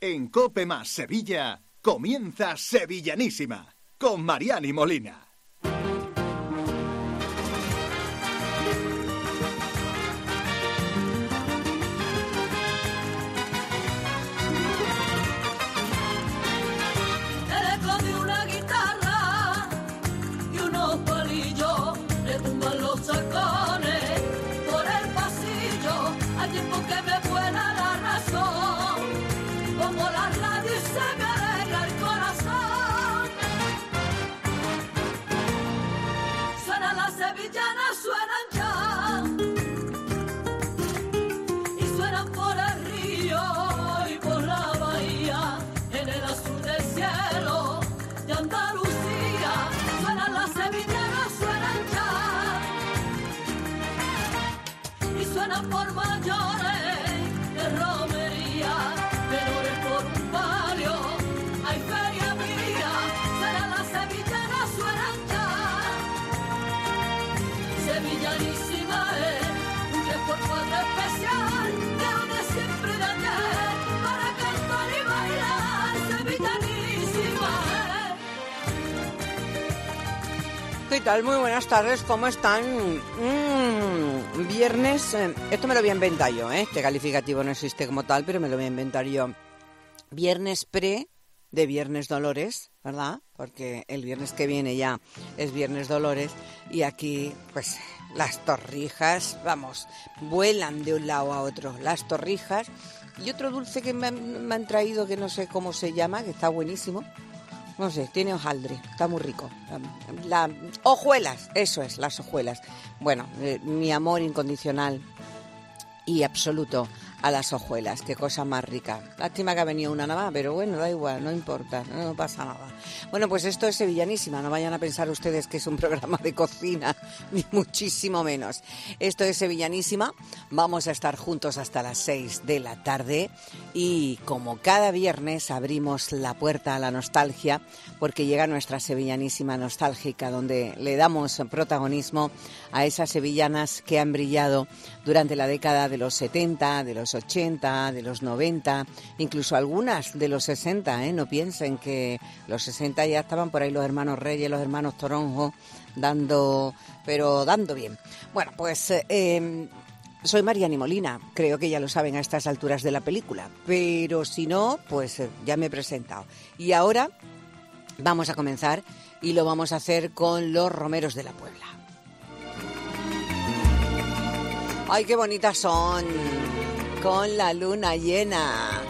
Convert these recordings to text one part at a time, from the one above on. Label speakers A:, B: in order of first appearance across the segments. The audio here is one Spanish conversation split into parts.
A: En COPE más Sevilla comienza Sevillanísima con Mariani Molina.
B: Por mayores de romería, menores por un palio, hay feria mía, será la sevillana, suenan ya. Sevillanísima es un 3x4 especial, de donde siempre de ayer, para cantar y bailar, sevillanísima es.
C: ¿Qué tal? Muy buenas tardes, ¿cómo están? Viernes, esto me lo voy a inventar yo, este calificativo no existe como tal, pero me lo voy a inventar yo. Viernes pre de Viernes Dolores, ¿verdad? Porque el viernes que viene ya es Viernes Dolores y aquí, pues, las torrijas, vamos, vuelan de un lado a otro. Las torrijas y otro dulce que me han traído que no sé cómo se llama, que está buenísimo. No sé, tiene hojaldre, está muy rico. Hojuelas, eso es, las hojuelas. Bueno, mi amor incondicional y absoluto a las hojuelas, qué cosa más rica. Lástima que ha venido una nada más, pero bueno, da igual, no importa, no pasa nada. Bueno, pues esto es Sevillanísima, no vayan a pensar ustedes que es un programa de cocina, ni muchísimo menos. Esto es Sevillanísima, vamos a estar juntos hasta las 6 de la tarde y como cada viernes abrimos la puerta a la nostalgia porque llega nuestra Sevillanísima nostálgica donde le damos protagonismo a esas sevillanas que han brillado durante la década de los 70, de los 80, de los 90, incluso algunas de los 60, no piensen que los 60 ya estaban por ahí los hermanos Reyes, los hermanos Toronjo, dando bien. Bueno, pues soy Mariani Molina, creo que ya lo saben a estas alturas de la película, pero si no, pues ya me he presentado. Y ahora vamos a comenzar y lo vamos a hacer con los Romeros de la Puebla. ¡Ay, qué bonitas son! Con la luna llena.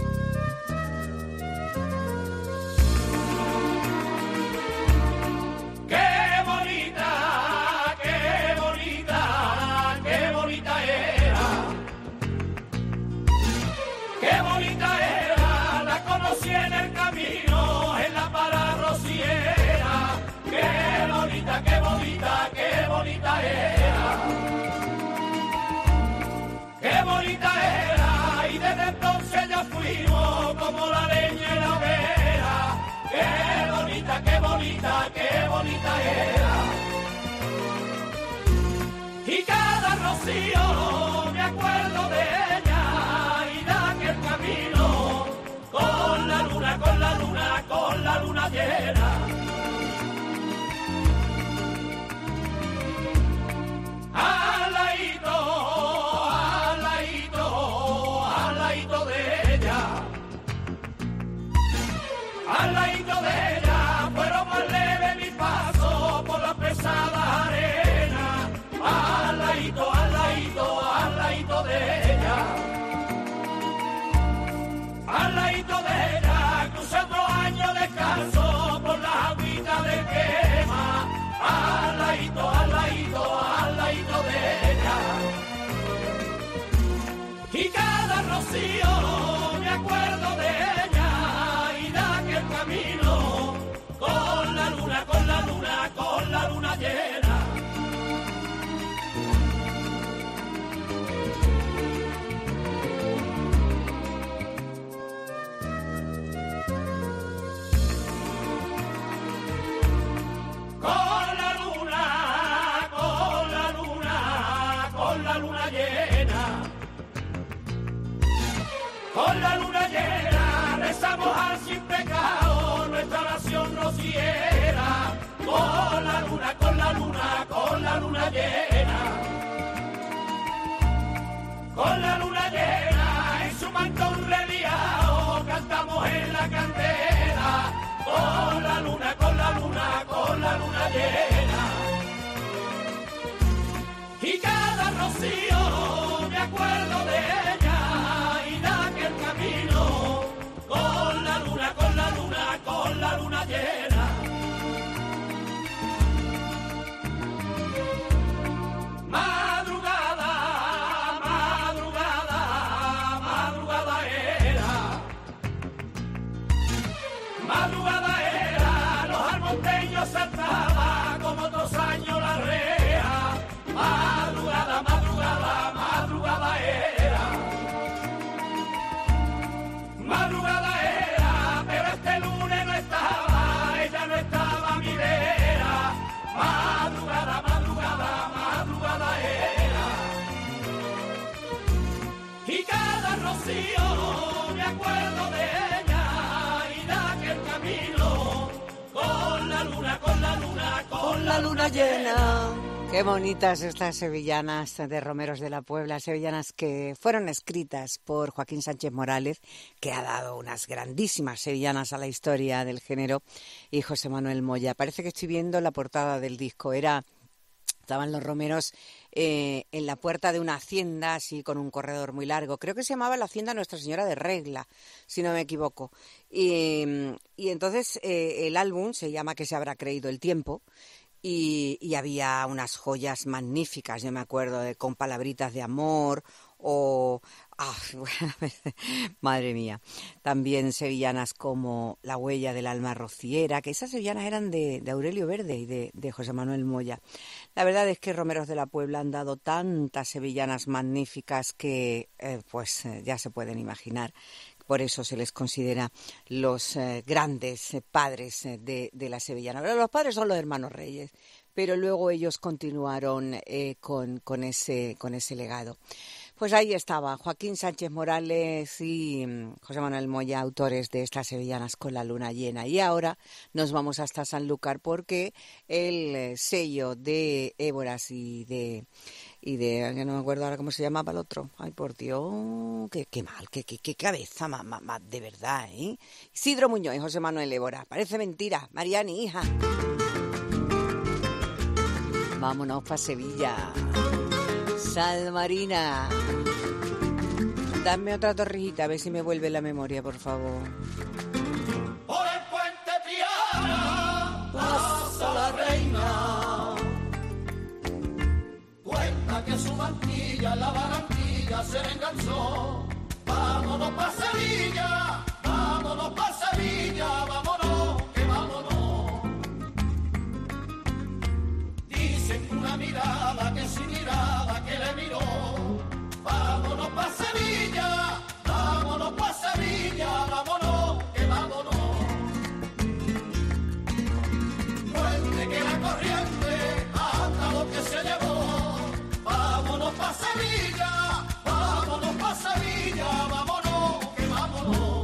B: ¡Qué bonita, qué bonita, qué bonita era! ¡Qué bonita era! La conocí en el camino, en la pararrociera. ¡Qué bonita, qué bonita, qué bonita era! ¡Qué bonita era! Y desde entonces ya fuimos como la leña en la hoguera. ¡Qué bonita, qué bonita, qué bonita era! Y cada rocío me acuerdo de ella y de aquel camino con la luna, con la luna, con la luna llena. Al ladito de ella, fueron más leve mi paso por la pesada arena. Al ladito, al ladito, al ladito de ella. Al ladito de ella, crucé otro año descalzo por Madrugada era, los almonteños saltaban como otros años la rea. Madrugada, madrugada, madrugada era. Madrugada era, pero este lunes no estaba, ella no estaba mirera. Madrugada, madrugada, madrugada era. Y cada rocío me acuerdo de ella y de aquel camino con la luna, con la luna, con la luna llena.
C: Qué bonitas estas sevillanas de Romeros de la Puebla, sevillanas que fueron escritas por Joaquín Sánchez Morales, que ha dado unas grandísimas sevillanas a la historia del género, y José Manuel Moya. Parece que estoy viendo la portada del disco. Estaban los romeros en la puerta de una hacienda, así con un corredor muy largo. Creo que se llamaba la hacienda Nuestra Señora de Regla, si no me equivoco. Y entonces el álbum se llama ¿Qué se habrá creído el tiempo? Y había unas joyas magníficas, yo me acuerdo, con palabritas de amor o... madre mía. También sevillanas como La huella del alma rociera, que esas sevillanas eran de Aurelio Verde y de José Manuel Moya. La verdad es que Romeros de la Puebla han dado tantas sevillanas magníficas que ya se pueden imaginar. Por eso se les considera los grandes padres de la sevillana. Pero los padres son los hermanos Reyes, pero luego ellos continuaron con ese legado. Pues ahí estaba Joaquín Sánchez Morales y José Manuel Moya, autores de estas sevillanas con la luna llena. Y ahora nos vamos hasta Sanlúcar porque el sello de Éboras y de que no me acuerdo ahora cómo se llamaba el otro. Ay, por Dios, qué mal, qué cabeza, más de verdad, ¿eh? Isidro Muñoz y José Manuel Évora. Parece mentira, Mariani, hija. Vámonos para Sevilla. Sal Marina. Dame otra torrijita, a ver si me vuelve la memoria, por favor.
B: Por el puente Triana pasa la reina. Cuenta que su mantilla, la barandilla se le enganchó. Vámonos pa' Sevilla, vámonos pa' Sevilla, vámonos, que vámonos. Dicen que una mirada que sin mirada que le miró. Vámonos pa' Sevilla, vámonos pa' Sevilla, vámonos, que vámonos. Cuente que la corriente hasta lo que se llevó. Vámonos pa' Sevilla, vámonos pa' Sevilla, vámonos, que vámonos.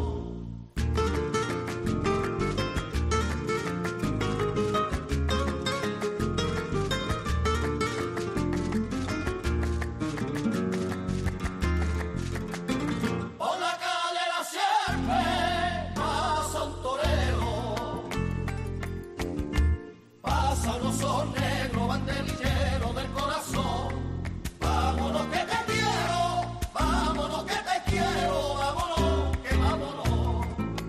B: Por la calle La Sierpe pasa un torero, pasa unos ojos negros, banderilleros del corazón. Vámonos que te quiero, vámonos que te quiero, vámonos, que vámonos.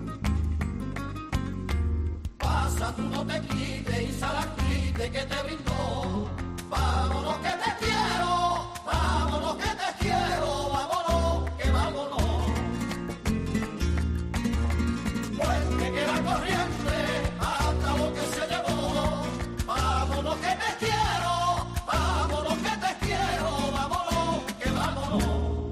B: Pasa tú no te quites y salaquite que te brindó. Vámonos que te quiero, vámonos que te quiero, vámonos, que vámonos. Cuente que la corriente hasta lo que se llevó. Vámonos que te quiero, vámonos que te quiero, vámonos, que vámonos.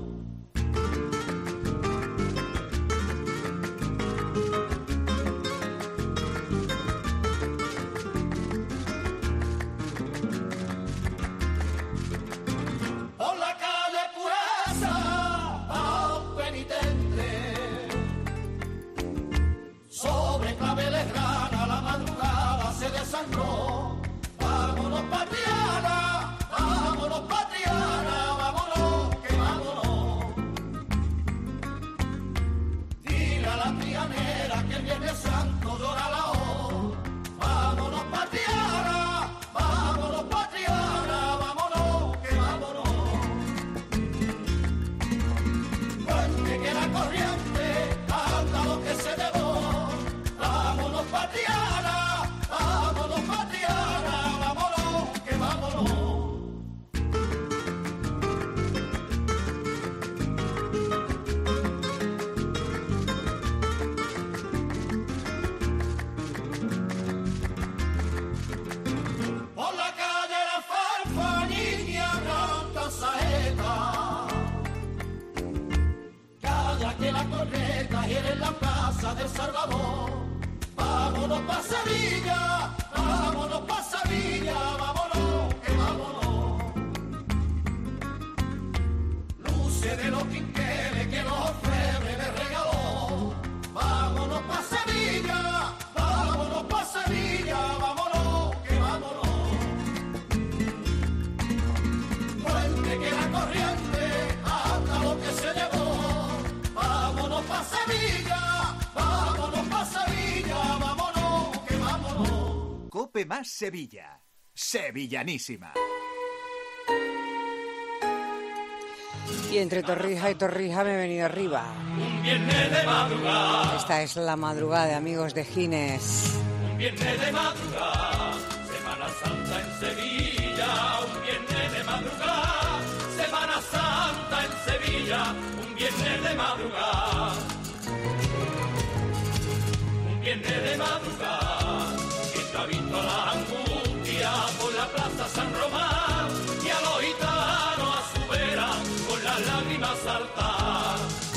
B: Por la calle Pureza a un penitente, sobre claveles grana la madrugada se desangró. Vámonos Patriana, vámonos Patriana, vámonos, que vámonos. Dile a la trianera que el Viernes Santo llora la O. Vámonos Patriana, vámonos Patriana, vámonos, que vámonos. Cuente que la corriente anda lo que se llevó. Vámonos Patriana, vámonos Patriana. del Salvador. Vámonos pa' Sevilla, vámonos pa' Sevilla, vámonos, que vámonos. Luce de los quinqueles que los orfebres me regaló. Vámonos pa' Sevilla, vámonos pa' Sevilla, vámonos, que vámonos. Fuerte que la corriente, hasta lo que se llevó. Vámonos pa' Sevilla, vámonos pa' Sevilla, vámonos, que vámonos.
A: Cope más Sevilla. Sevillanísima.
C: Y entre Torrija y Torrija me he venido arriba.
B: Un viernes de madrugada,
C: Esta es la madrugada de Amigos de Gines.
B: un viernes de madrugada, Semana Santa en Sevilla, un viernes de madrugada, Semana Santa en Sevilla, un viernes de madrugada. Un viernes de madrugada, quien no ha visto la angustia por la plaza San Román y a los gitanos a su vera con las lágrimas saltar.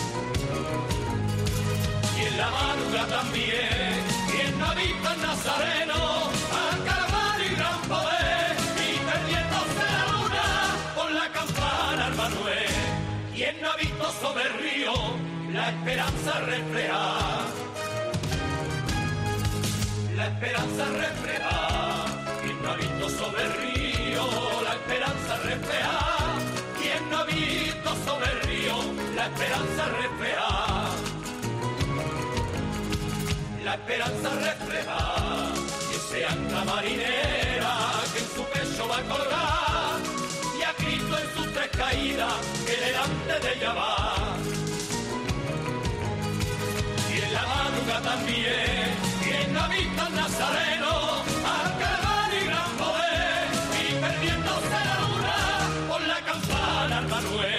B: Y en la madrugada también, quien no ha visto al Nazareno, al Calvario y gran poder, y perdiéndose la luna por la campana al Manuel. Quien no ha visto sobre el río la esperanza reflejar. La esperanza refleja, quien no ha visto sobre el río, la esperanza refleja, quien no ha visto sobre el río, la esperanza refleja. La esperanza refleja, que sea ancla marinera, que en su pecho va a colgar, y a Cristo en sus tres caídas, que delante de ella va. Y en la madrugada también, quien no ha visto al Nazareno, al Calvario y gran poder, y perdiéndose la luna por la campana al Manuel.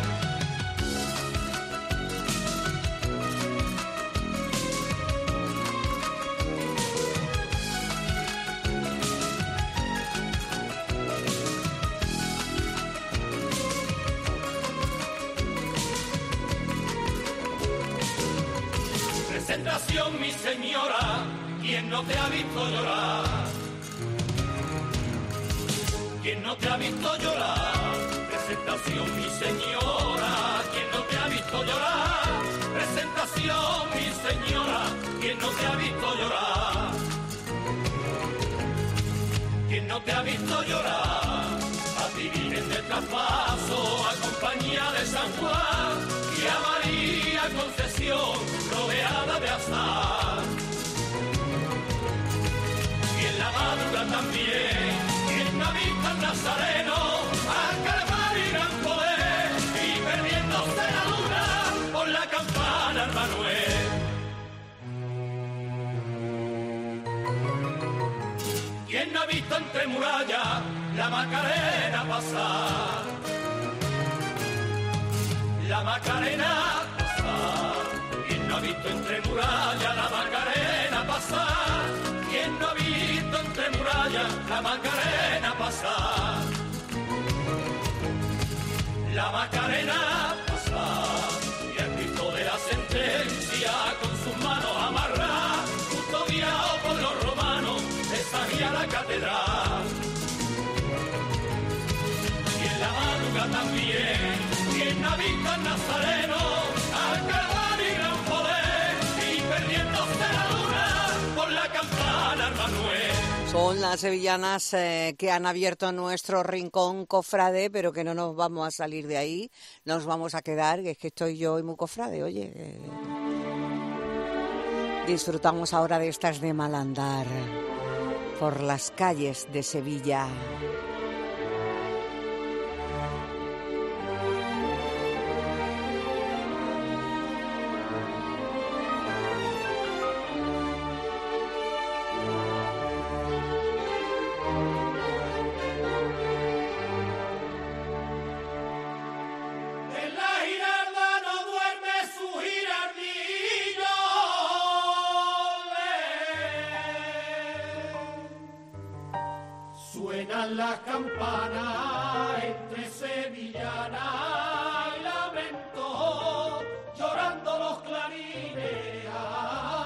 B: Presentación, mi señora, quien no te ha visto llorar. Quien no te ha visto llorar. Presentación, mi señora, quien no te ha visto llorar. Presentación, mi señora, quien no te ha visto llorar. Quien no te ha visto llorar. A ti vienen de traspaso, a compañía de San Juan y a María Concesión, rodeada de azar. Y en la madrugada también, quien no ha visto al Nazareno, al Calvario y gran poder, y perdiéndose la luna por la campana al Manuel. Quien no ha visto entre murallas la Macarena pasar. La Macarena pasar. Quien no ha visto entre murallas la Macarena pasar. Quien no ha visto entre murallas la Macarena pasar. La Macarena pasar. Y el grito de la sentencia con sus manos amarradas, custodiado por los romanos, salía a la catedral. Y en la madrugada también, quien no ha visto al Nazareno, al Calvario y gran poder, y perdiéndose la luna por la campana al Manuel.
C: Son las sevillanas que han abierto nuestro rincón cofrade, pero que no nos vamos a salir de ahí, nos vamos a quedar, que es que estoy yo y muy cofrade, oye. Disfrutamos ahora de estas de mal andar por las calles de Sevilla.
B: En la Giralda no duerme su girardillo. Suenan las campanas entre sevillana y lamento, llorando los clarines.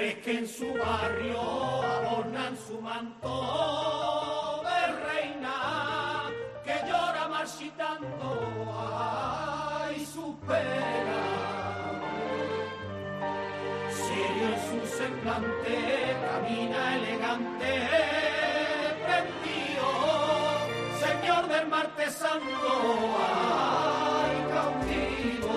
B: flores que en su barrio adornan su manto de reina, que llora marchitando, ay, su pena. Serio en su semblante, camina elegante, prendido, señor del martes santo, ay, cautivo.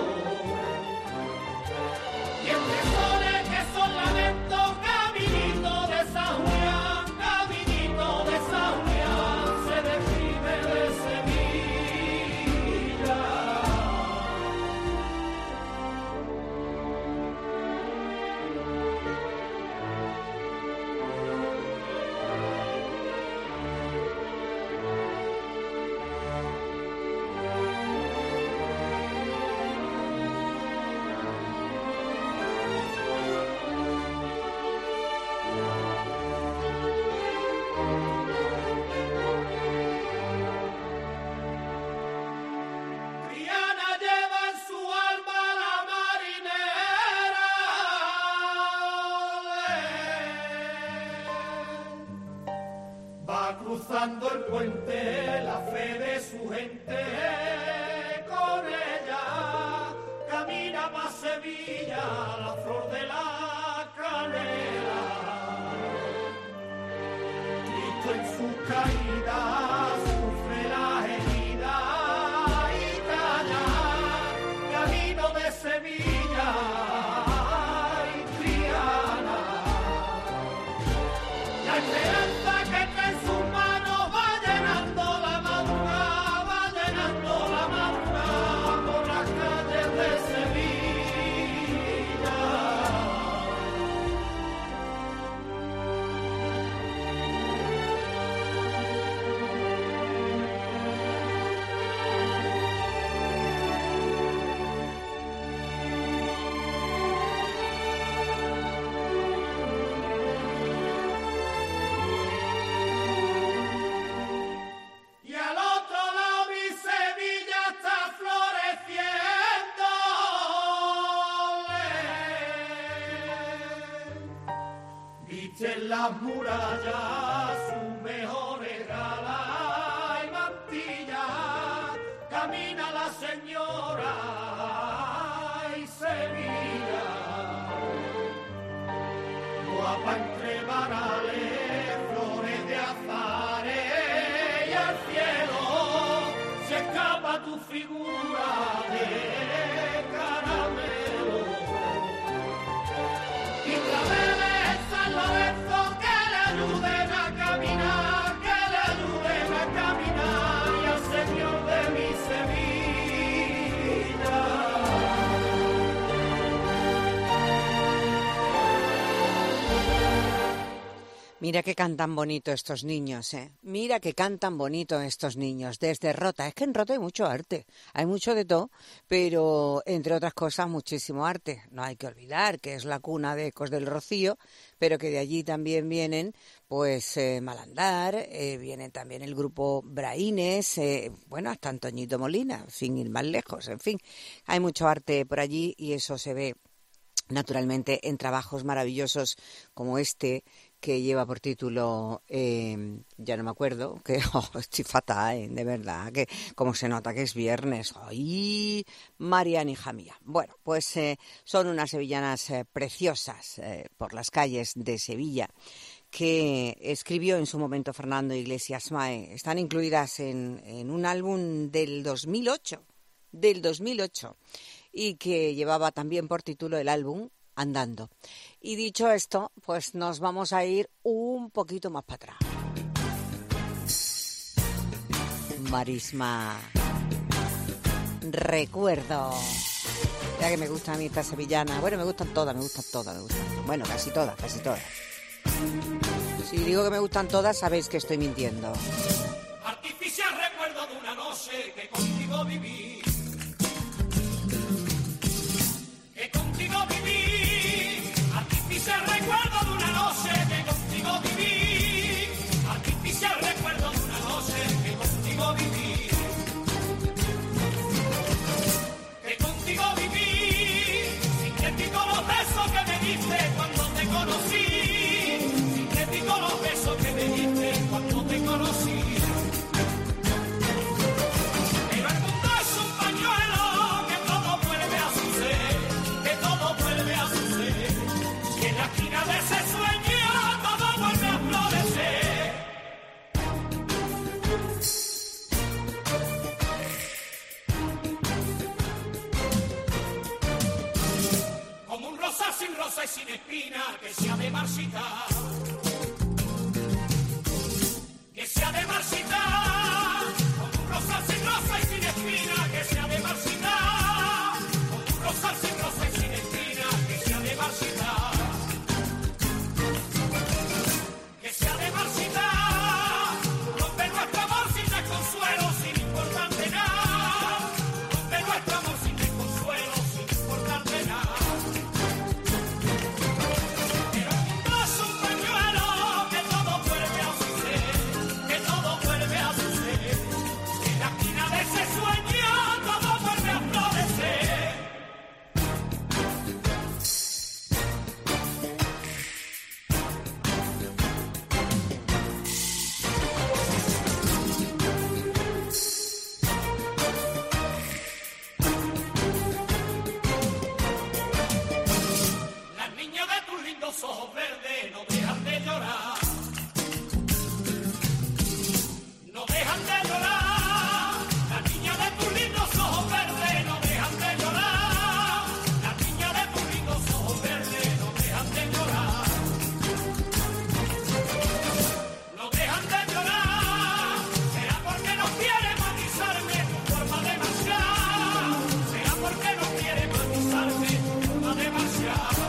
B: Y entre soles que son lamentos, caminito de San Julián, se describe de Sevilla. Triana lleva en su alma la marinera, va cruzando el puente la fe de su gente, con ella camina pa' Sevilla la flor de la canela. Cristo en su caída sufre la herida y calla, camino de Sevilla y Triana. La esperanza que trae en sus manos va llenando la madrugada por las calles de Sevilla. Y al otro lado mi Sevilla está floreciendo. Viste en las murallas su mejor gala y mantilla, camina la señora y Sevilla. Guapa entre varales, flores de azares y al cielo se escapa tu figura de caramelo. Y claveles en San Lorenzo que le ayuden a caminar, y al señor de mi Sevilla.
C: Mira que cantan bonito estos niños, ¿eh? Mira que cantan bonito estos niños. Desde Rota, es que en Rota hay mucho arte, hay mucho de todo, pero entre otras cosas muchísimo arte. No hay que olvidar que es la cuna de Ecos del Rocío, pero que de allí también vienen, pues, Malandar, viene también el grupo Braines, bueno, hasta Antoñito Molina, sin ir más lejos, en fin. Hay mucho arte por allí y eso se ve naturalmente en trabajos maravillosos como este, que lleva por título, ya no me acuerdo, que estoy fatal, de verdad, que como se nota que es viernes. ¡Ay, Mariana, hija mía! Bueno, pues son unas sevillanas preciosas por las calles de Sevilla, que escribió en su momento Fernando Iglesias Mae. Están incluidas en un álbum del 2008, y que llevaba también por título el álbum Andando. Y dicho esto, pues nos vamos a ir un poquito más para atrás. Marisma, recuerdo. Ya que me gustan a mí estas sevillanas. Bueno, me gustan todas. Bueno, casi todas. Si digo que me gustan todas, sabéis que estoy mintiendo.
B: Artificial recuerdo de una noche que contigo viví. Artificial recuerdo de una noche que contigo viví. Artificial recuerdo de una noche que contigo viví. Que contigo viví. Sintético los besos que me diste cuando te conocí. esquina de ese sueño todo vuelve a florecer. Como un rosal sin rosa y sin espina que se ha de marchitar. Que se ha de marchitar. Como un rosal sin rosa y sin espina que se ha de marchitar. Como un rosal sin rosa y sin espina que se ha de marchitar. Que se ha de marchitar. Rompe nuestro amor sin desconsuelo, sin importarte nada. Rompe nuestro amor sin desconsuelo, sin importarte nada. Pero el mundo es un pañuelo que todo vuelve a suceder, que todo vuelve a suceder. En la esquina de ese sueño todo vuelve a florecer. Las niñas de tus lindos ojos verdes no dejan de llorar. No dejan de llorar. Las niñas de tus lindos ojos verdes no dejan de llorar. Las niñas de tus lindos ojos verdes no dejan de llorar. No dejan de llorar. Será porque no quiere matizarme tu forma de marchar. Será porque no quiere matizarme tu forma de marchar.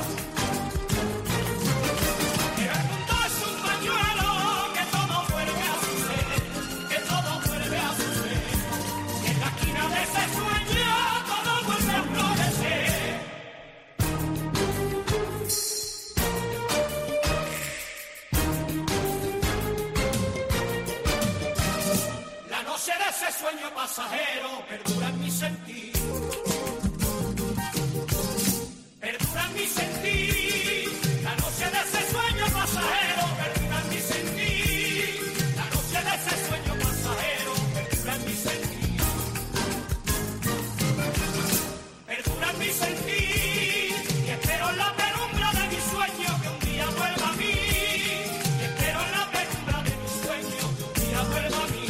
B: Pero el mundo es un pañuelo que todo vuelve a suceder, que todo vuelve a suceder. Y en la esquina de ese sueño todo vuelve a florecer. La noche de ese sueño pasajero perdura en mi sentir. Perdura en mi sentir. La noche de ese sueño pasajero perdura en mi sentir. La noche de ese sueño pasajero perdura en mi sentir. Perdura en mi sentir. Y espero en la penumbra de mi sueño que un día vuelva a mí. Y espero en la penumbra de mi sueño que un día vuelva a mí.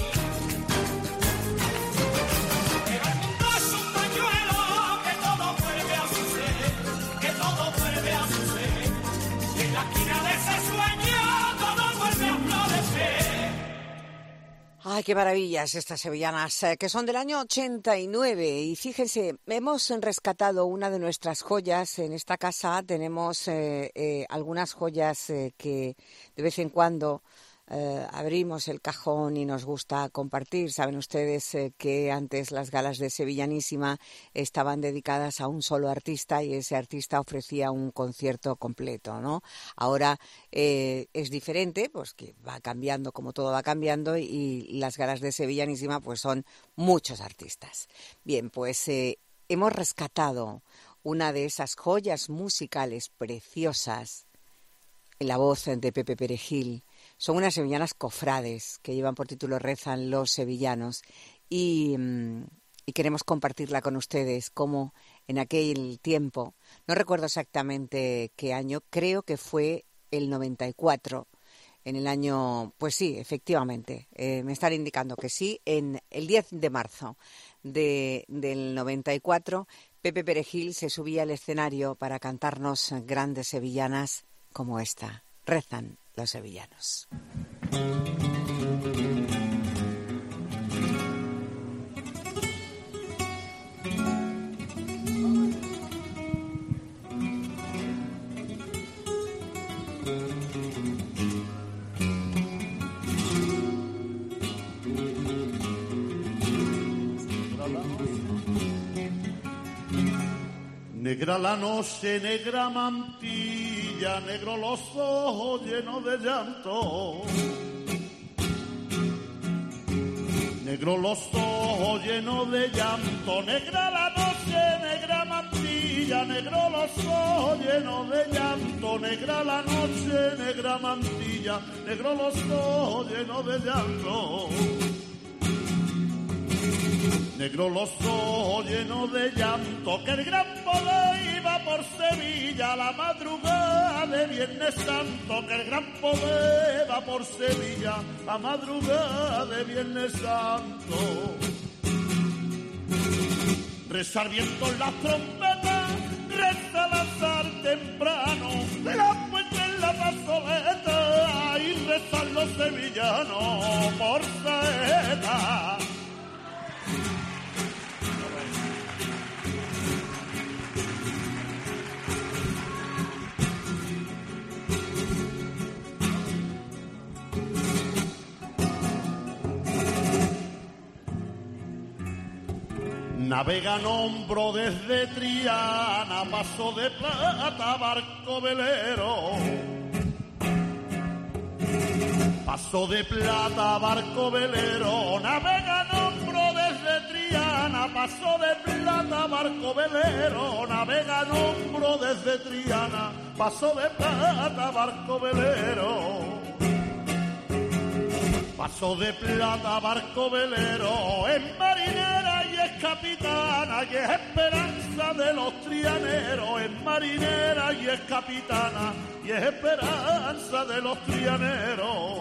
B: Pero el mundo es un pañuelo que todo vuelve a suceder, que todo vuelve a suceder. Y en la esquina de ese sueño todo vuelve a florecer.
C: Ay, qué maravillas estas sevillanas, que son del año 89. Y fíjense, hemos rescatado una de nuestras joyas. En esta casa tenemos algunas joyas que de vez en cuando abrimos el cajón y nos gusta compartir. Saben ustedes que antes las galas de Sevillanísima estaban dedicadas a un solo artista y ese artista ofrecía un concierto completo, ¿no? Ahora es diferente, pues que va cambiando como todo va cambiando, y las galas de Sevillanísima pues son muchos artistas. Bien, pues hemos rescatado una de esas joyas musicales preciosas en la voz de Pepe Perejil. Son unas sevillanas cofrades que llevan por título Rezan los sevillanos, y queremos compartirla con ustedes, como en aquel tiempo, no recuerdo exactamente qué año, creo que fue el 94, en el año, pues sí, efectivamente, me están indicando que sí, en el 10 de marzo del 94, Pepe Perejil se subía al escenario para cantarnos grandes sevillanas como esta, Rezan los sevillanos.
D: Negra la noche, negra mantilla, negro los ojos llenos de llanto. Negro los ojos llenos de llanto, negra la noche, negra mantilla, negro los ojos llenos de llanto, negra la noche, negra mantilla, negro los ojos llenos de llanto. Negro los ojos llenos de llanto, que el gran poder iba por Sevilla a la madrugada de Viernes Santo, que el gran poder va por Sevilla, la madrugada de Viernes Santo. Rezar viento en las trompetas, reza lanzar temprano, la puerta en la plazoleta y rezan los sevillanos por saeta. Navegan hombro desde Triana, paso de plata, barco velero. Paso de plata, barco velero. Navegan hombro desde Triana, paso de plata, barco velero. Navegan hombro desde Triana, paso de plata, barco velero. Paso de plata, barco velero, es marinera y es capitana, y es esperanza de los trianeros, es marinera y es capitana, y es esperanza de los trianeros.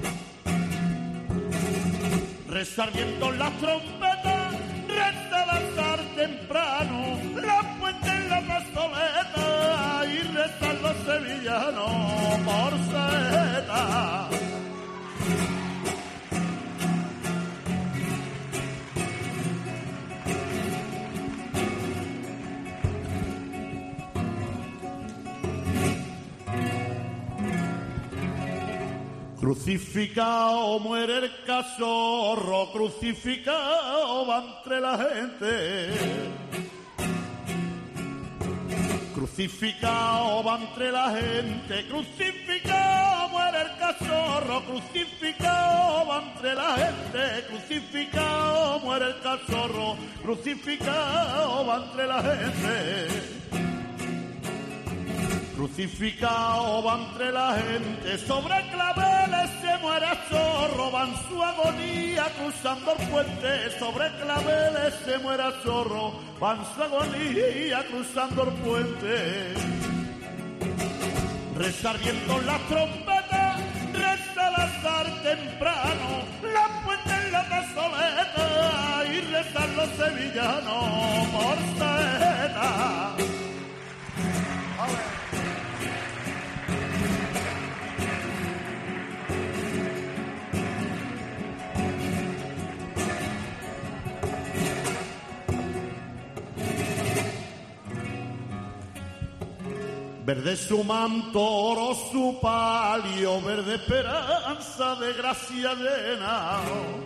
D: Rezar viento en las trompetas, reza lanzar temprano, la puente en la plazoleta, y rezan los sevillanos por saeta. Crucificado muere el cachorro, crucificado va entre la gente. Crucificado va entre la gente, crucificado muere el cachorro, crucificado va entre la gente, crucificado muere el cachorro, crucificado va entre la gente. Crucificado va entre la gente, sobre claveles se muere a chorro, va en su agonía cruzando el puente, sobre claveles se muere a chorro, va en su agonía cruzando el puente. Rezar viento en las trompetas, reza lanzar temprano, la puente en la plazoleta y rezan los sevillanos por saeta. Verde su manto, oro su palio, verde esperanza de gracia llena.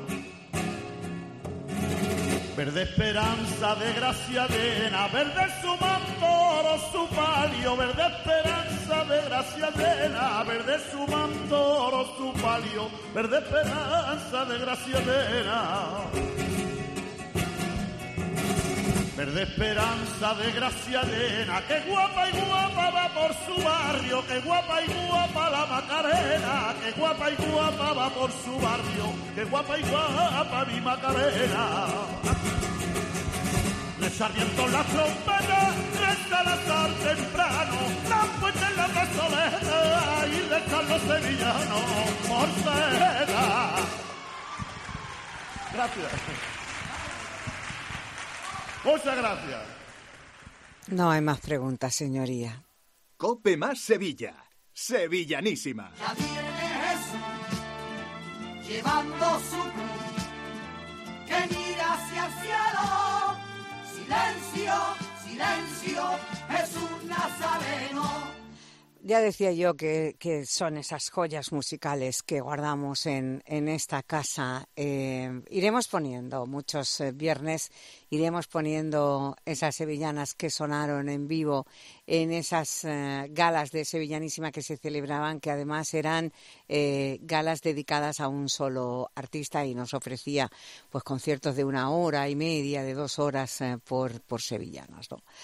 D: Verde esperanza de gracia llena, verde su manto, oro su palio, verde esperanza de gracia llena, verde su manto, oro su palio, verde esperanza de gracia llena. Verde esperanza de gracia llena, que guapa y guapa va por su barrio, que guapa y guapa la Macarena, que guapa y guapa va por su barrio, que guapa y guapa mi Macarena. Rezar viento en la trompeta, reza lanzar temprano, la puerta en la plazoleta y rezar los sevillanos por saeta. Gracias. Muchas gracias.
C: No hay más preguntas, señoría.
A: Cope más Sevilla. Sevillanísima.
B: Ya viene Jesús, llevando su cruz, que mira hacia el cielo. Silencio, silencio, Jesús Nazareno.
C: Ya decía yo que son esas joyas musicales que guardamos en esta casa. Iremos poniendo muchos viernes, iremos poniendo esas sevillanas que sonaron en vivo en esas galas de Sevillanísima que se celebraban, que además eran galas dedicadas a un solo artista y nos ofrecía pues conciertos de 1 hora y media, de 2 horas por sevillanas, ¿no?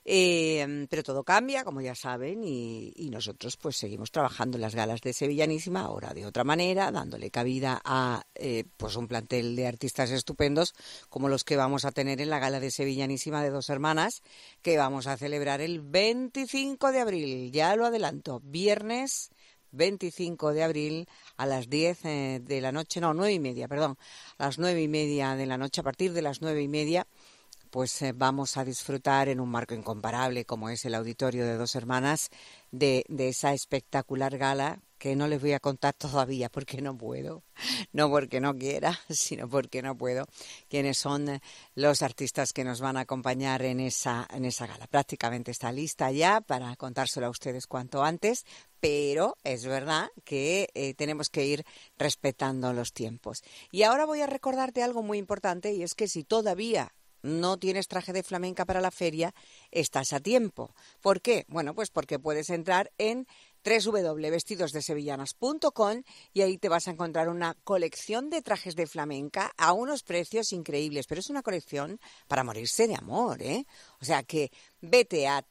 C: Pero todo cambia, como ya saben, y nosotros pues seguimos trabajando en las galas de Sevillanísima, ahora de otra manera, dándole cabida a pues un plantel de artistas estupendos como los que vamos a tener en la gala de Sevillanísima de Dos Hermanas, que vamos a celebrar el 25 de abril, ya lo adelanto, viernes 25 de abril a las 10 de la noche, no, 9:30, perdón, a las 9:30 de la noche, a partir de las 9:30, pues vamos a disfrutar en un marco incomparable como es el auditorio de Dos Hermanas de esa espectacular gala que no les voy a contar todavía porque no puedo, no porque no quiera, sino porque no puedo, quiénes son los artistas que nos van a acompañar en esa gala. Prácticamente está lista ya para contárselo a ustedes cuanto antes, pero es verdad que tenemos que ir respetando los tiempos. Y ahora voy a recordarte algo muy importante, y es que si todavía no tienes traje de flamenca para la feria, estás a tiempo. ¿Por qué? Bueno, pues porque puedes entrar en www.vestidosdesevillanas.com y ahí te vas a encontrar una colección de trajes de flamenca a unos precios increíbles, pero es una colección para morirse de amor, ¿eh? O sea que vete a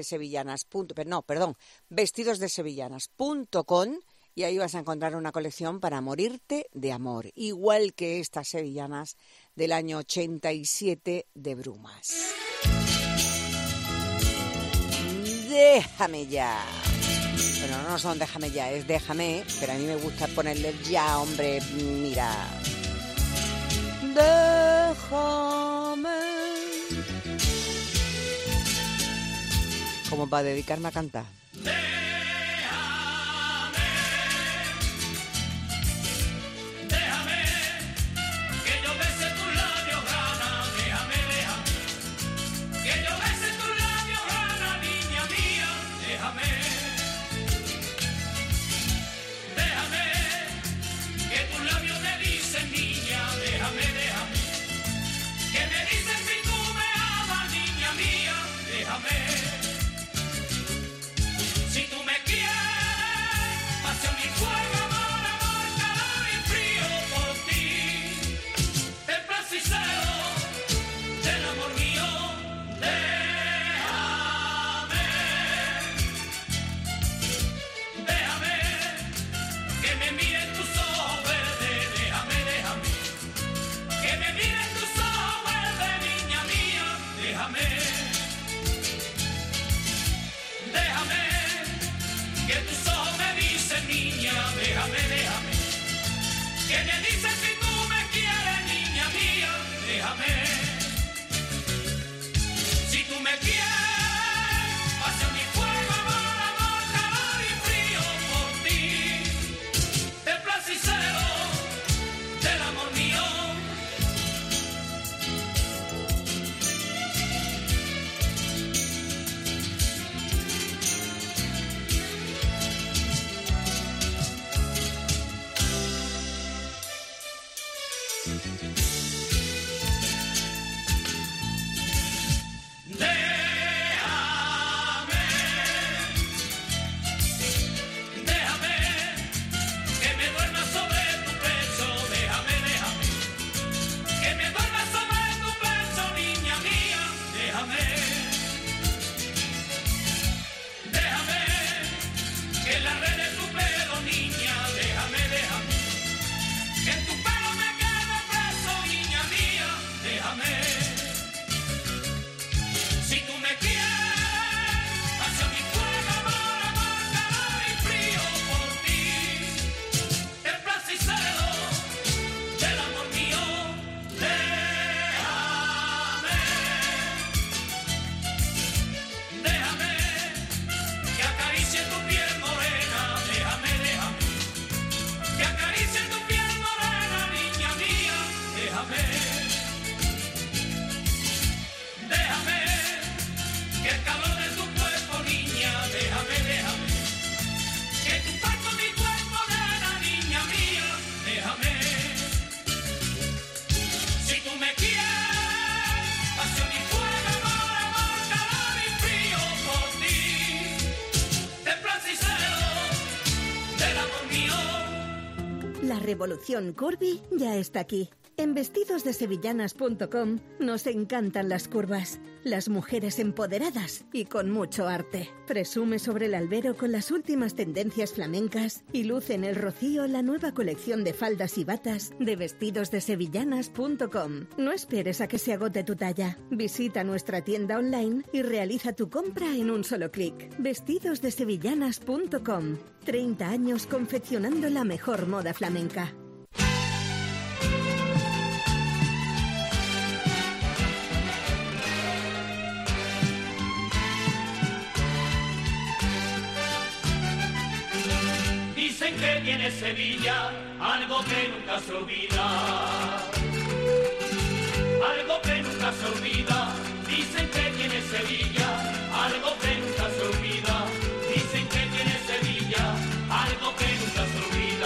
C: vestidosdesevillanas.com y ahí vas a encontrar una colección para morirte de amor, igual que estas sevillanas del año 87 de Brumas. Déjame ya. Bueno, no son déjame ya, es déjame, pero a mí me gusta ponerle ya, hombre, mira. Déjame. Como para dedicarme a cantar.
E: La revolución Corby ya está aquí. En vestidosdesevillanas.com nos encantan las curvas, las mujeres empoderadas y con mucho arte. Presume sobre el albero con las últimas tendencias flamencas y luce en el rocío la nueva colección de faldas y batas de vestidosdesevillanas.com. No esperes a que se agote tu talla. Visita nuestra tienda online y realiza tu compra en un solo clic. Vestidosdesevillanas.com. 30 años confeccionando la mejor moda flamenca.
B: Dicen que tiene Sevilla algo que nunca se olvida, algo que nunca se olvida. Dicen que tiene Sevilla algo que nunca se olvida. Dicen que tiene Sevilla algo que nunca se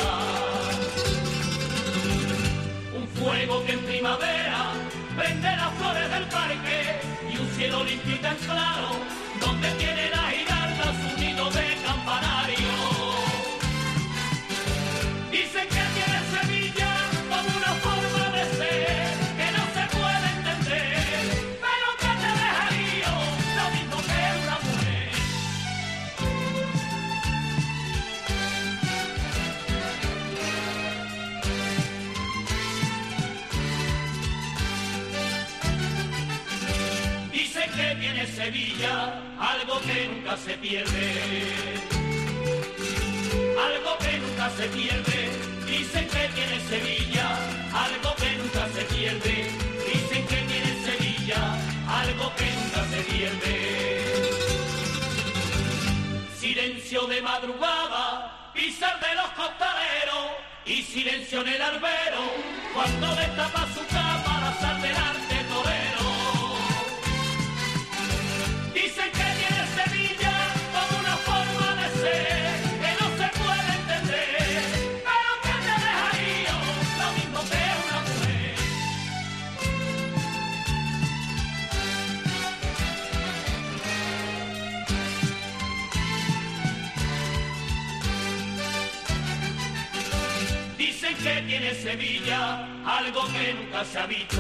B: olvida. Un fuego que en primavera prende las flores del parque y un cielo limpio y tan claro donde tiene la giralda su nido de campanario. Dicen que tiene Sevilla como una forma de ser que no se puede entender, pero que te dejaría lo mismo que una mujer. Dicen que tiene Sevilla algo que nunca se pierde, algo que nunca se pierde. Dicen que tiene Sevilla algo que nunca se pierde. Dicen que tiene Sevilla algo que nunca se pierde. Silencio de madrugada, pisar de los costaleros y silencio en el albero cuando destapa su cama la sal del arte torero. Dicen que tiene Sevilla como una forma de ser que no se puede entender, pero que te dejaría lo mismo que una mujer. Dicen que tiene Sevilla algo que nunca se ha visto,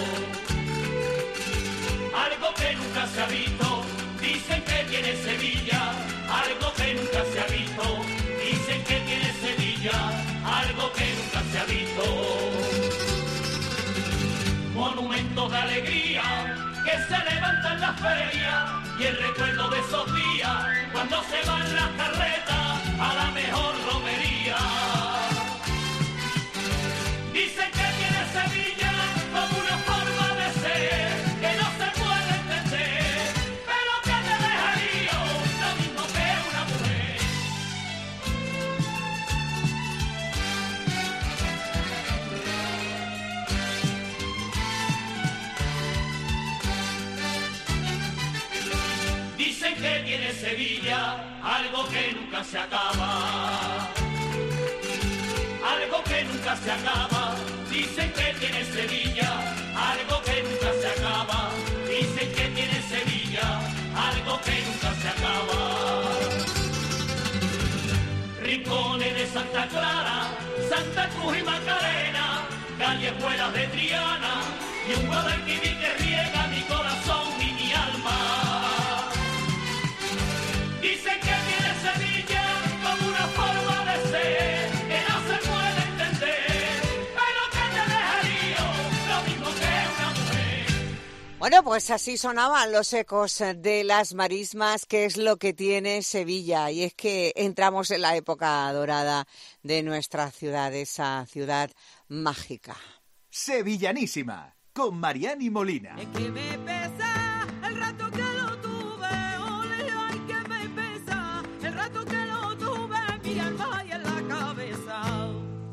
B: algo que nunca se ha visto. Dicen que tiene Sevilla algo que nunca se ha visto. Dicen que tiene Sevilla algo que nunca se ha visto. Monumentos de alegría que se levantan las ferias y el recuerdo de esos días cuando se van las carretas a la mejor romería. Dicen que tiene Sevilla como una forma de ser que no se puede entender, pero que te dejaría lo mismo que una mujer. Dicen que tiene Sevilla algo que nunca se acaba, algo que nunca se acaba. Dicen que tiene Sevilla algo que nunca se acaba. Dicen que tiene Sevilla algo que nunca se acaba. Rincones de Santa Clara, Santa Cruz y Macarena, callejuelas de Triana y un Guadalquivir que riega mi corazón y mi alma. Dicen que tiene Sevilla como una forma de ser que no se puede entender, pero que te dejaría lo mismo que una mujer.
C: Bueno, pues así sonaban los ecos de las marismas, que es lo que tiene Sevilla. Y es que entramos en la época dorada de nuestra ciudad, esa ciudad mágica.
A: Sevillanísima, con Mariani Molina.
F: Es que me pesa el rato que lo tuve, ole, ay, que me pesa el rato que lo tuve, mi alma y en la cabeza.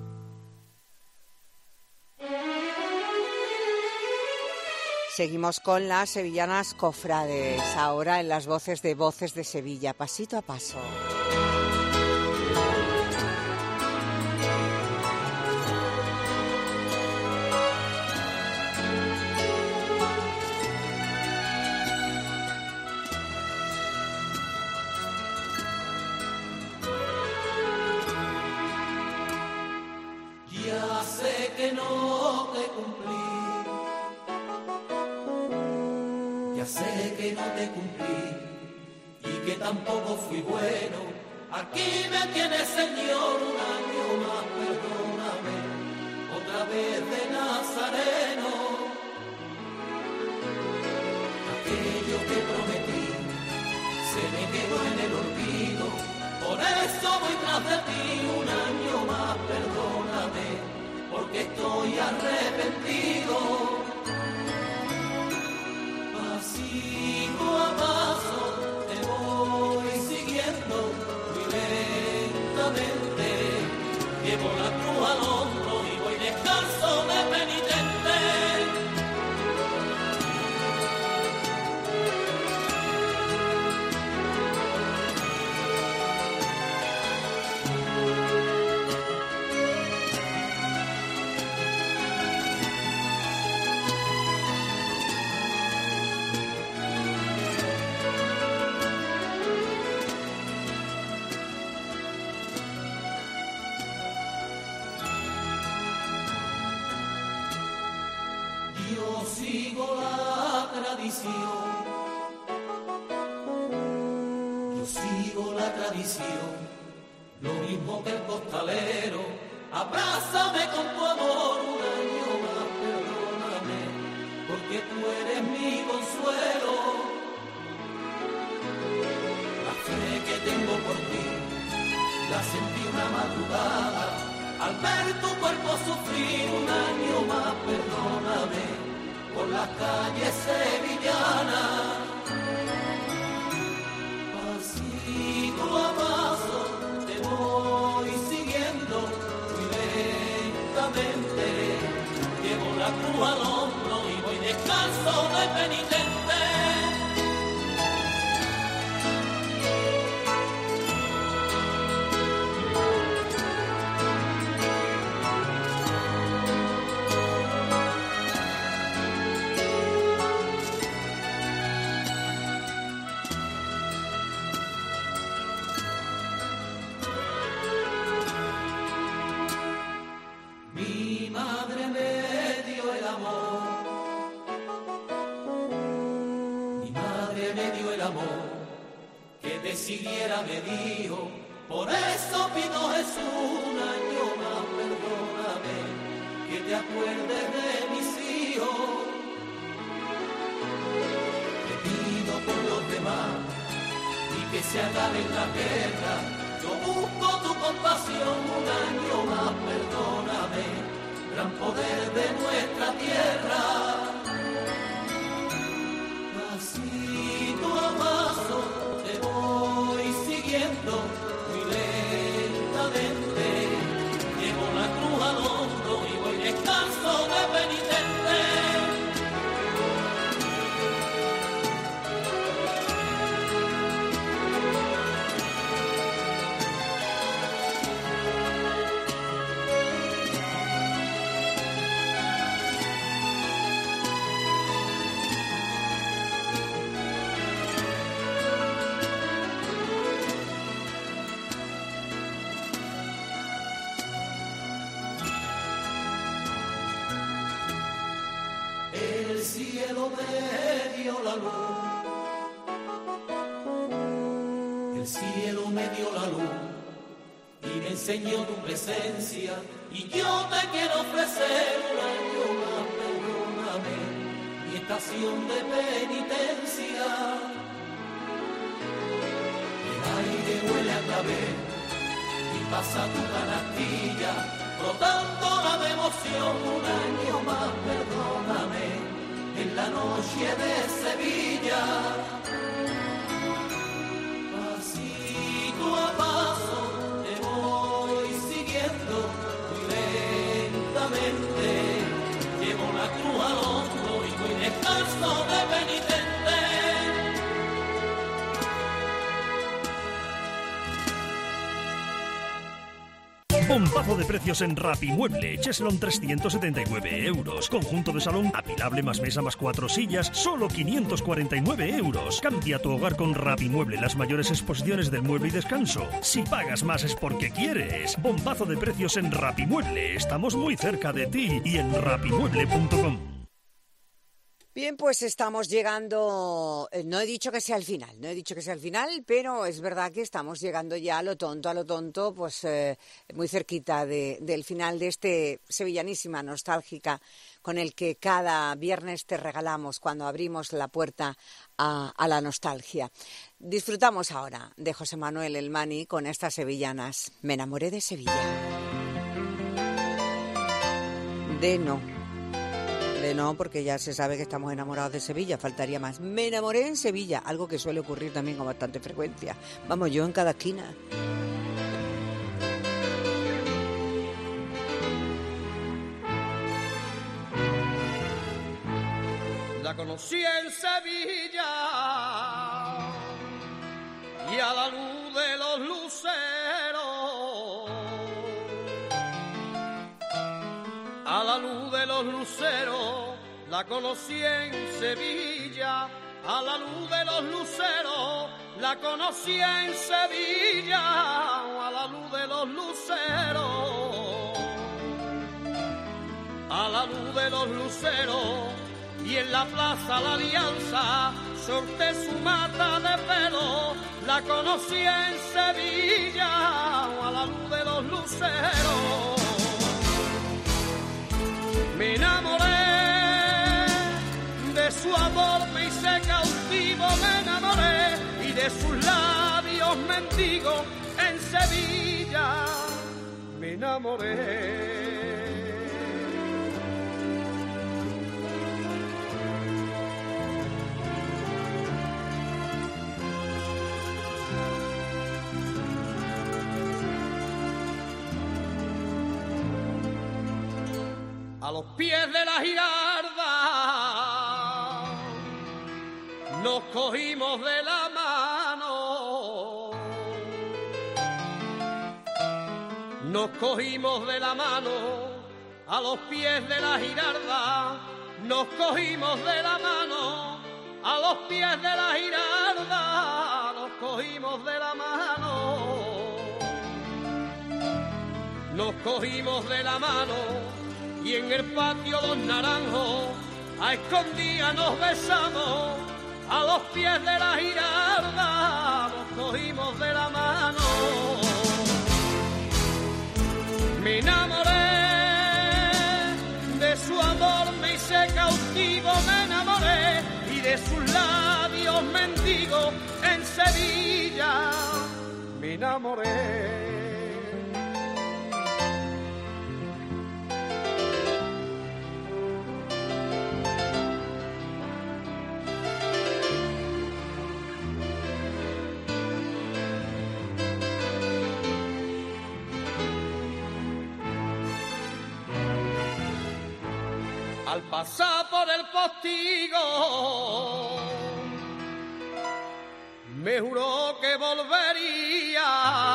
C: Seguimos con las sevillanas cofrades, ahora en las voces de Sevilla, pasito a paso.
B: Ya sé que no te cumplí. Ya sé que no te cumplí y que tampoco fui bueno. Aquí me tienes, Señor, un año más, perdóname, otra vez de Nazareno. Aquello que prometí se me quedó en el olvido, por eso voy tras de ti un año más, perdóname, porque estoy arrepentido. Pasito a paso te voy siguiendo muy lentamente, llevo la cruz al hombro y voy descalzo de penitente. Yo sigo la tradición, yo sigo la tradición, lo mismo que el costalero. Abrázame con tu amor un año más, perdóname, porque tú eres mi consuelo. La fe que tengo por ti, la sentí una madrugada, al ver tu cuerpo sufrir un año más, perdóname, por las calles sevillanas. Pasito a paso te voy siguiendo muy lentamente, llevo la cruz al hombro y voy descalzo de penitente. Mi madre me dio el amor, mi madre me dio el amor, que te siguiera me dijo, por eso pido Jesús un año más, perdóname, que te acuerdes de mis hijos. Te pido por los demás y que se acabe la guerra. Yo busco tu compasión un año más, perdóname, gran poder de nuestra tierra. Pasito a paso te voy siguiendo muy lentamente, llevo la cruz al hombro y voy descalzo de penitente. El cielo me dio la luz, el cielo me dio la luz y me enseñó tu presencia, y yo te quiero ofrecer un año más, perdóname, mi estación de penitencia. El aire huele a clavel y pasa tu canastilla, brotando la devoción un año más, perdóname, en la noche de Sevilla. Pasito a paso te voy siguiendo muy lentamente, llevo la cruz al hombro y voy descalzo de penitente.
G: Bombazo de precios en Rapimueble. Cheslon 379 euros. Conjunto de salón apilable más mesa más 4 sillas, solo 549 euros. Cambia tu hogar con Rapimueble, las mayores exposiciones del mueble y descanso. Si pagas más es porque quieres. Bombazo de precios en Rapimueble. Estamos muy cerca de ti y en rapimueble.com.
C: Bien, pues estamos llegando, no he dicho que sea el final, pero es verdad que estamos llegando ya a lo tonto, pues muy cerquita del final de este Sevillanísima Nostálgica, con el que cada viernes te regalamos cuando abrimos la puerta a la nostalgia. Disfrutamos ahora de José Manuel El Mani con estas sevillanas. Me enamoré de Sevilla. No, porque ya se sabe que estamos enamorados de Sevilla, faltaría más. Me enamoré en Sevilla, algo que suele ocurrir también con bastante frecuencia. Vamos, yo en cada esquina.
B: La conocí en Sevilla y a la luz de los luceros, a la luz de los luceros, la conocí en Sevilla, a la luz de los luceros, la conocí en Sevilla, a la luz de los luceros, a la luz de los luceros, y en la plaza La Alianza sorté su mata de pelo, la conocí en Sevilla, a la luz de los luceros. Me enamoré de su amor, me hice cautivo, me enamoré y de sus labios mendigos en Sevilla me enamoré. A los pies de la Girarda nos cogimos de la mano, nos cogimos de la mano, a los pies de la Girarda nos cogimos de la mano, a los pies de la Girarda nos cogimos de la mano, nos cogimos de la mano. Y en el patio Los Naranjos, a escondidas nos besamos, a los pies de la Girarda nos cogimos de la mano. Me enamoré de su amor, me hice cautivo, me enamoré y de sus labios mendigos en Sevilla me enamoré. Al pasar por el postigo, me juró que volvería,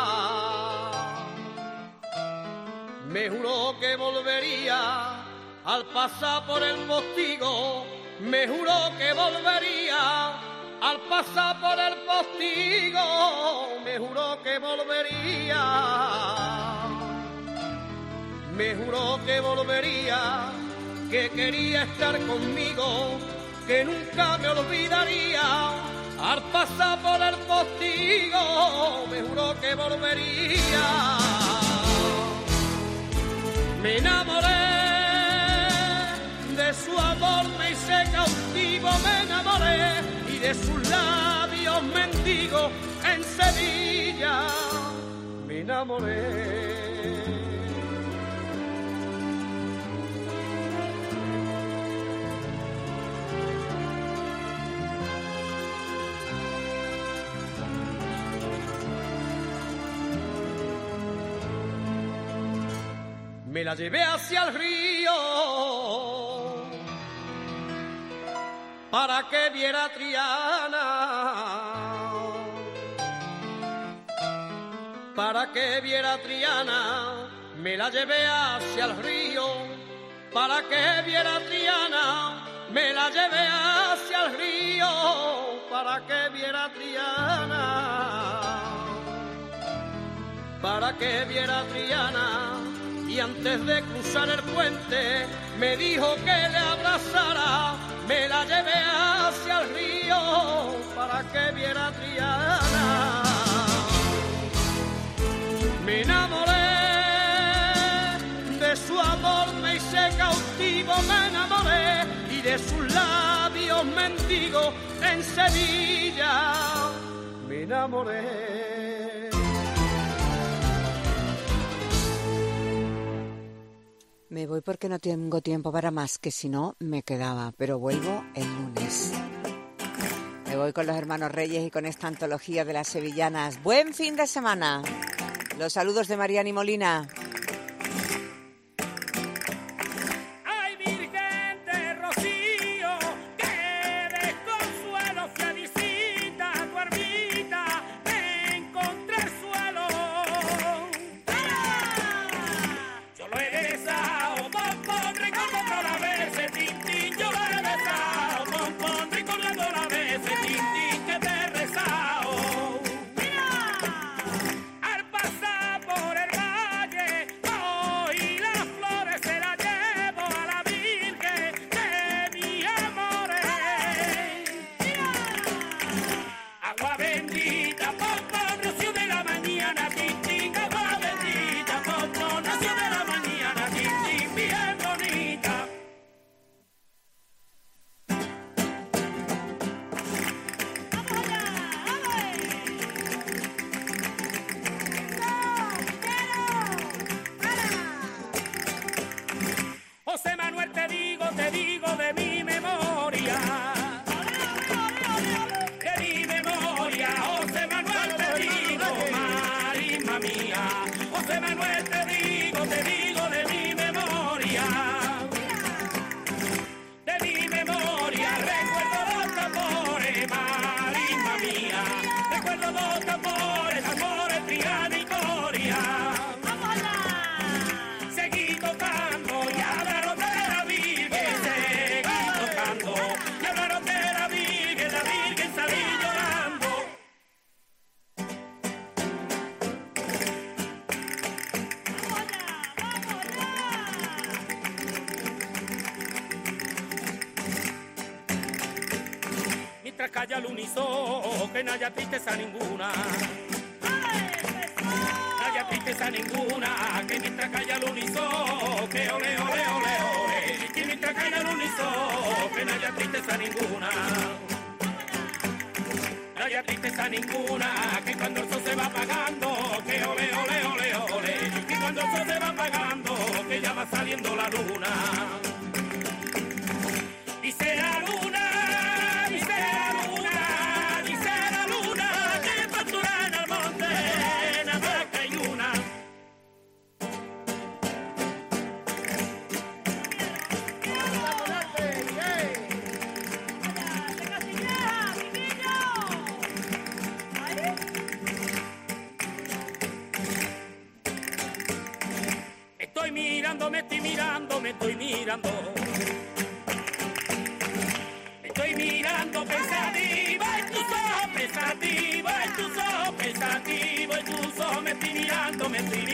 B: me juró que volvería. Al pasar por el postigo, me juró que volvería. Al pasar por el postigo, me juró que volvería, me juró que volvería, que quería estar conmigo, que nunca me olvidaría. Al pasar por el postigo, me juró que volvería. Me enamoré de su amor, me hice cautivo, me enamoré y de sus labios mendigos en Sevilla me enamoré. Me la llevé hacia el río para que viera Triana, para que viera Triana me la llevé hacia el río para que viera a Triana. Me la llevé hacia el río para que viera a Triana. Para que viera a Triana. Y antes de cruzar el puente me dijo que le abrazara. Me la llevé hacia el río para que viera a Triana. Me enamoré de su amor, me hice cautivo, me enamoré y de sus labios mendigos en Sevilla. Me enamoré.
C: Me voy porque no tengo tiempo para más, que si no me quedaba, pero vuelvo el lunes. Me voy con los hermanos Reyes y con esta antología de las sevillanas. ¡Buen fin de semana! Los saludos de Mariani Molina.
F: Ay, Virgen de Rocío, que de consuelo fui a visita a tu ermita, me encontré el suelo. Yo lo he besado, pompón, recordando la vez, tintín, yo lo he besado, pompón, recordando la vez, tintín, que te he rezado. Al pasar por el valle, hoy las flores se las llevo a la Virgen de mi amores. Agua bendita, pompón, rocío de la mañana, tintín, agua bendita, pompón, rocío de la mañana, tintín, bien bonita. José Manuel, te digo de mi memoria. De mi memoria, José Manuel, te digo, marisma mía. José Manuel, te digo de mi memoria. De mi memoria, recuerdo los tambores, marisma mía. Recuerdo los tambores, tambores, Triana y Coria. Seguí tocando y hablaron de la Virgen, seguí tocando y hablaron de la Virgen salí llorando. Mientras calla el unisó, que no haya tristeza ninguna. No haya tristeza ninguna, que mientras calla el unisó, que ole, ole, ole, ole, que mientras calla el unisó, que no haya tristeza ninguna. No haya tristeza ninguna, que cuando el sol se va apagando, que ole, ole, ole, ole, que cuando el sol se va apagando, que ya va saliendo la luna. Dice la luna, dice la luna, dice la luna, que pastura en el monte, nada más que hay una. Estoy mirando, me estoy mirando, me estoy mirando. Estoy mirando pensativa en tus ojos, pensativa en tus ojos, pensativa en tus ojos, me estoy mirando, me estoy